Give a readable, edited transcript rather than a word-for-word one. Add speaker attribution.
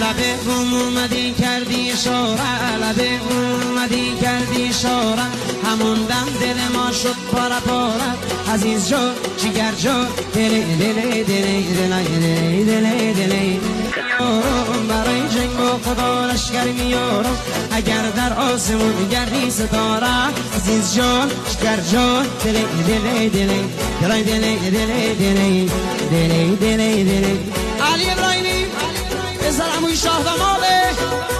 Speaker 1: لبه اومدی کردی اشاره، لبه اومدی کردی اشاره، همون دم دل ما شد پاره پاره. عزیز جان جگر جان دل دل دل دل دل دل دل برای جنگ و خدا لشکر میارم، اگر در آسمون گردی ستاره. عزیز جان جگر جان دل دل دل دل دل دل دل دل دل دل. علی ابراهیمی پسر عموی شاه و ماله